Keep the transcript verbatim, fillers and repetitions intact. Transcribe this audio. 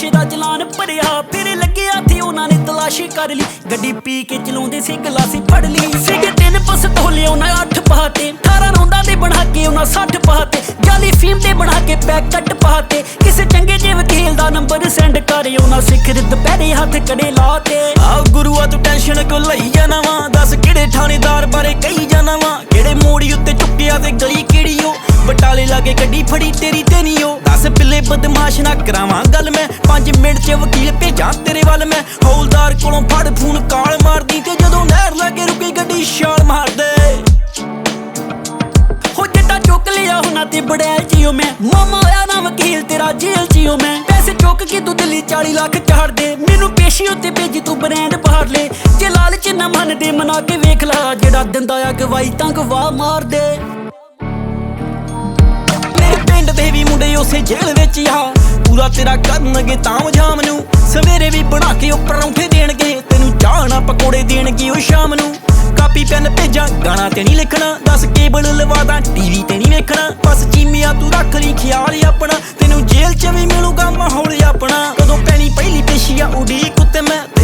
ਨਸ਼ੇ ਦਾ ਚਲਾਨ ਭਰਿਆ ਫਿਰ ਲੱਗਿਆ ਥੇ ਉਹਨਾਂ ਨੇ ਤਲਾਸ਼ੀ ਕਰ ਲਈ ਗੱਡੀ ਪੀ ਕੇ ਚਲਾਉਂਦੇ ਸੀ ਗਲਾਸੀ ਫੜ ਲਈ ਸੀਗੇ ਤਿੰਨ ਪਿਸਤੌਲੇ ਉਹਨਾਂ ਅੱਠ ਪਾਤੇ ਅਠਾਰਾਂ ਰੌਂਦਾਂ ਦੇ ਬਣਾ ਕੇ ਉਹਨਾਂ ਸੱਠ ਪਾਤੇ ਜਾਲੀ ਫੀਮ ਦੇ ਬਣਾ ਕੇ ਪੈਕਟ ਪਾਤੇ ਕਿਸੇ ਚੰਗੇ ਜਿਹੇ ਵਕੀਲ ਦਾ ਨੰਬਰ ਸੈਂਡ ਕਰ ਉਹਨਾਂ ਸਿਖਰ ਦੁਪਹਿਰੇ ਹੱਥ ਕੜੇ ਲਾਤੇ ਆ ਗੁਰੂਆ ਤੂੰ ਟੈਨਸ਼ਨ ਕਿਉਂ ਲਈ ਜਾਣਾ ਵਾ ਦੱਸ ਕਿਹੜੇ ਥਾਣੇਦਾਰ ਬਾਰੇ ਕਹੀ ਜਾਣਾ ਵਾ ਕਿਹੜੇ ਮੋੜੀ ਉੱਤੇ ਚੁੱਕਿਆ ਤੇ ਗਲੀ ਕਿਹੜੀ ਓ ਬਟਾਲੇ ਲਾਗੇ ਗੱਡੀ ਫੜੀ ਤੇਰੀ ਤੇ ਨੀ ਓ ਦੱਸ ਪਿੱਲੇ ਬਦਮਾਸ਼ ਨਾ ਕਰਾਵਾਂ ਗੱਲ ਮੈਂ ਪੰਜ ਮਿੰਟ ਚ ਵਕੀਲ ਭੇਜਾਂ ਤੇਰੇ ਵੱਲ ਮੈਂ ਹੌਲਦਾਰ ਕੋਲੋਂ ਫੜ ਫੋਨ ਕਾਲ ਮਾਰਦੀ ਤੇ ਜਦੋਂ ਨਹਿਰ ਲਾਗੇ ਰੁਕੀ ਗੱਡੀ ਛਾਲ ਮਾਰਦੇ ਹੋ ਜੱਟਾ ਚੁੱਕ ਲਿਆ ਹੁਣਾ ਤੇ ਬੜੈਲ ਚੀਓ ਮੈਂ ਮਾਮਾ ਹੋਇਆ ਨਾ ਵਕੀਲ ਤੇਰਾ ਜੇਲ੍ਹ ਚੀਓ ਮੈਂ ਪੈਸੇ ਚੁੱਕ ਕੇ ਤੂੰ ਦਿੱਲੀ ਚਾਲੀ ਲੱਖ ਚਾੜ ਦੇ ਮੈਨੂੰ ਪੇਸ਼ੀ ਉੱਤੇ ਭੇਜੀ ਤੂੰ ਬ੍ਰਾਂਡ ਬਾਹਰ ਲੈ ਜੇ ਲਾਲਚ ਨਾ ਮੰਨਦੇ ਮਨਾ ਕੇ ਵੇਖ ਲਾ ਜਿਹੜਾ ਦਿੰਦਾ ਆ ਗਵਾਈ ਤਾਂ ਗਵਾ ਮਾਰ ਦੇ ਪਿੰਡ ਦੇ ਵੀ ਮੁੰਡੇ ਉਸੇ ਜੇਲ੍ਹ ਵਿੱਚ ਆ ਪੂਰਾ ਤੇਰਾ ਕਰਨਗੇ ਤਾਮ ਜਾਮ ਨੂੰ ਸਵੇਰੇ ਵੀ ਬਣਾ ਕੇ ਉਹ ਪਰੌਂਠੇ ਦੇਣਗੇ ਤੈਨੂੰ ਚਾਹ ਨਾ ਪਕੌੜੇ ਦੇਣਗੇ ਉਹ ਸ਼ਾਮ ਨੂੰ ਕਾਪੀ ਪੈਨ ਭੇਜਾਂ ਗਾਣਾ ਤੇ ਨਹੀਂ ਲਿਖਣਾ ਦੱਸ ਕੇਬਲ ਲਵਾਦਾ ਟੀਵੀ ਤੇ ਨਹੀਂ ਵੇਖਣਾ ਬਸ ਚੀਮਿਆ ਤੂੰ ਰੱਖ ਲਈ ਖਿਆਲ ਆਪਣਾ ਤੈਨੂੰ ਜੇਲ੍ਹ ਚ ਵੀ ਮਿਲੂਗਾ ਮਾਹੌਲ ਆਪਣਾ ਕਦੋਂ ਪੈਣੀ ਪਹਿਲੀ ਪੇਸ਼ੀ ਆ ਉਡੀਕ ਉੱਤੇ ਮੈਂ